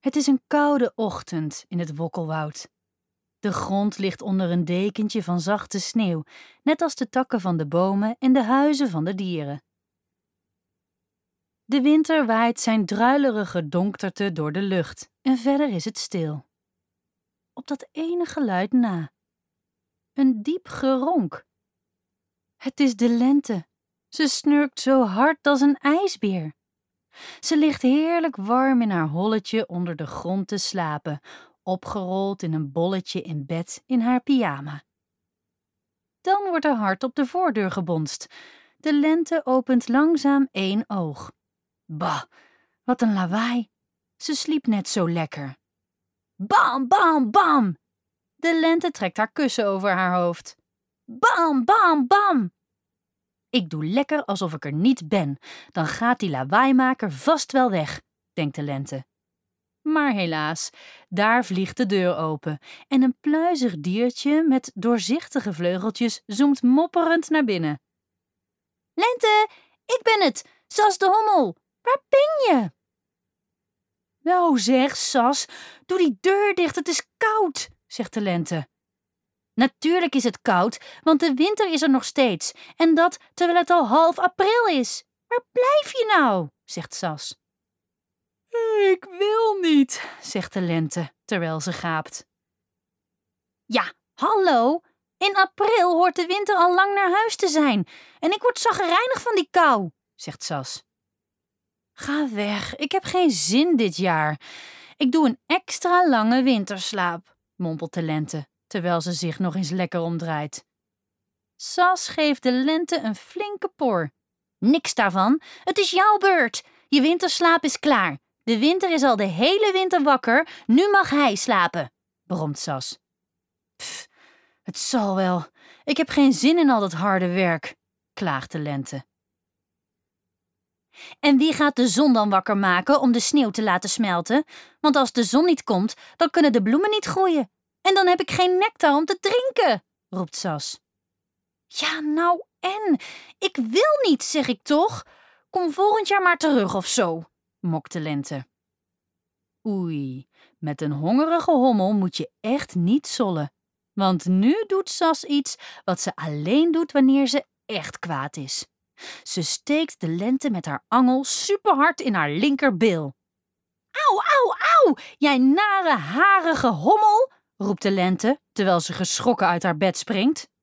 Het is een koude ochtend in het Wokkelwoud. De grond ligt onder een dekentje van zachte sneeuw, net als de takken van de bomen en de huizen van de dieren. De winter waait zijn druilerige donkerte door de lucht en verder is het stil. Op dat ene geluid na. Een diep geronk. Het is de lente. Ze snurkt zo hard als een ijsbeer. Ze ligt heerlijk warm in haar holletje onder de grond te slapen, opgerold in een bolletje in bed in haar pyjama. Dan wordt er hard op de voordeur gebonst. De lente opent langzaam één oog. Bah, wat een lawaai. Ze sliep net zo lekker. Bam, bam, bam! De lente trekt haar kussen over haar hoofd. Bam, bam, bam! Ik doe lekker alsof ik er niet ben. Dan gaat die lawaaimaaker vast wel weg, denkt de lente. Maar helaas, daar vliegt de deur open en een pluizig diertje met doorzichtige vleugeltjes zoemt mopperend naar binnen. Lente, ik ben het, Sas de Hommel. Waar ben je? Nou zeg, Sas, doe die deur dicht, het is koud, zegt de lente. Natuurlijk is het koud, want de winter is er nog steeds. En dat terwijl het al half april is. Waar blijf je nou? Zegt Sas. Ik wil niet, zegt de lente, terwijl ze gaapt. Ja, hallo. In april hoort de winter al lang naar huis te zijn. En ik word chagrijnig van die kou, zegt Sas. Ga weg, ik heb geen zin dit jaar. Ik doe een extra lange winterslaap, mompelt de lente, terwijl ze zich nog eens lekker omdraait. Sas geeft de lente een flinke por. Niks daarvan, het is jouw beurt. Je winterslaap is klaar. De winter is al de hele winter wakker, nu mag hij slapen, bromt Sas. Pff, het zal wel. Ik heb geen zin in al dat harde werk, klaagt de lente. En wie gaat de zon dan wakker maken om de sneeuw te laten smelten? Want als de zon niet komt, dan kunnen de bloemen niet groeien. En dan heb ik geen nectar om te drinken, roept Sas. Ja, nou en? Ik wil niet, zeg ik toch? Kom volgend jaar maar terug of zo, mokt de lente. Oei, met een hongerige hommel moet je echt niet zollen. Want nu doet Sas iets wat ze alleen doet wanneer ze echt kwaad is. Ze steekt de lente met haar angel superhard in haar linkerbil. Auw, auw, auw, jij nare, harige hommel, roept de lente, terwijl ze geschrokken uit haar bed springt.